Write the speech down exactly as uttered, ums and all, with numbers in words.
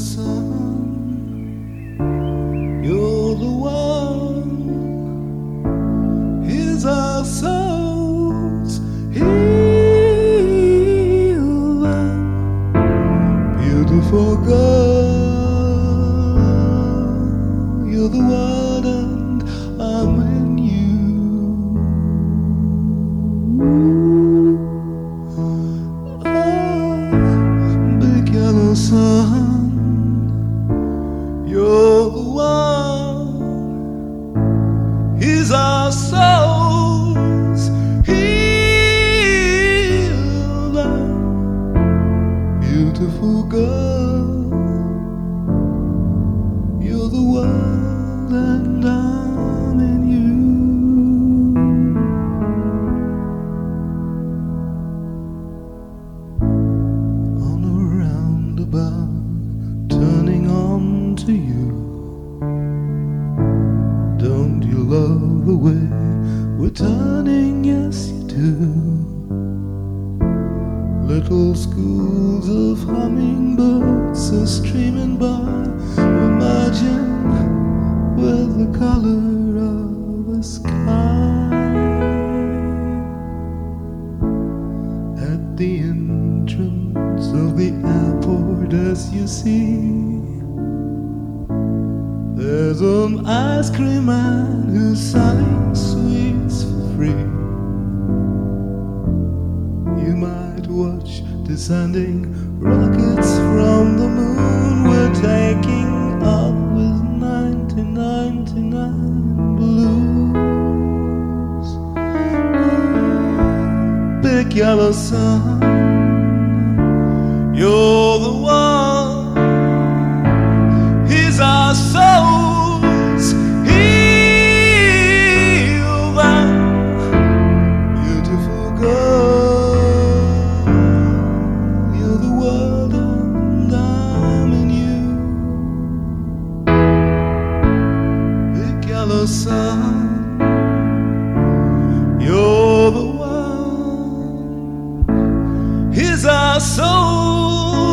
sun, you're the one. Here's our souls, healer, beautiful girl. You're the one, and I'm in you. Sun, you're the one. He's our souls, healer, beautiful girl. You're the one, and I'm in you. Turning on to you. Don't you love the way we're turning? Yes, you do. Little schools of hummingbirds are streaming by. Imagine with the color of the sky. At the entrance of the airport, as you see, there's an ice cream man who's selling sweets for free. You might watch descending rockets from the moon. We're taking off with nineteen ninety-nine blues. Big yellow sun, you're the one. He's our souls, heal them, beautiful girl. You're the world, and I'm in you. Big yellow sun, you're the one. He's our soul.